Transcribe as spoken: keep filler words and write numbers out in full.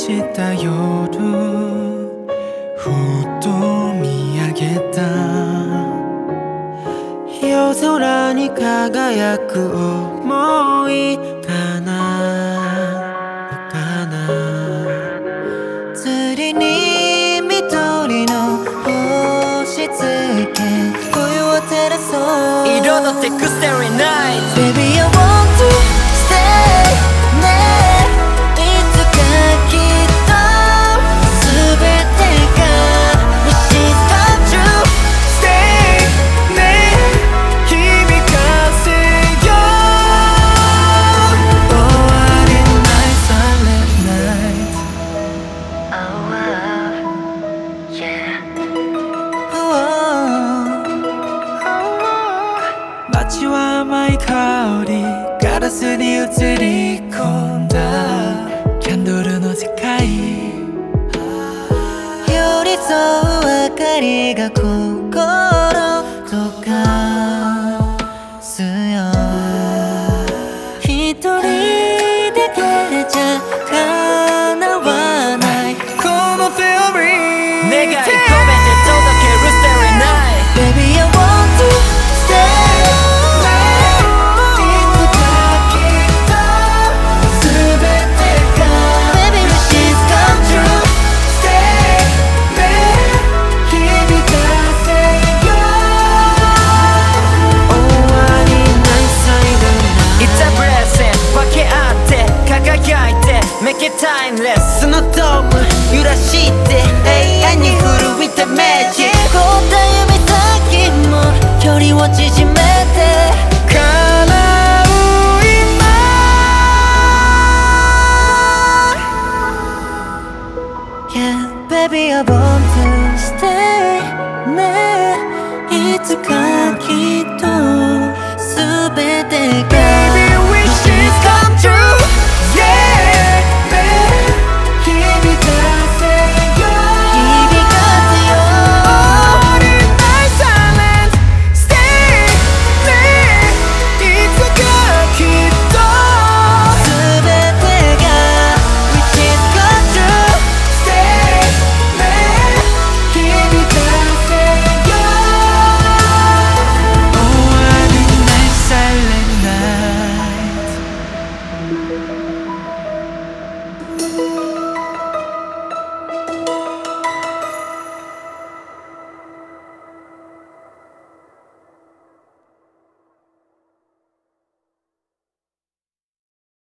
した夜ふと見上げた夜空に輝く想いかなかな釣りに緑の星つけ冬を照らそう彩ってくステリーナイト Baby I want to stay ねいつかきっと全てが Wishes come true Stay ね響かせよう終わりない Silent night Oh wow Yeah街は甘い香りガラスに映り込んだキャンドルの世界寄り添う明かりが心とかすよ一人だけじゃ叶わないこのセオリー願い込めて届けるステリーナイト Baby I want to stay Make it timeless そのドーム揺らして永遠に震いたマジック凍った指先も距離を縮めて叶う今 Yeah baby I want to stay ねいつかきっと全てが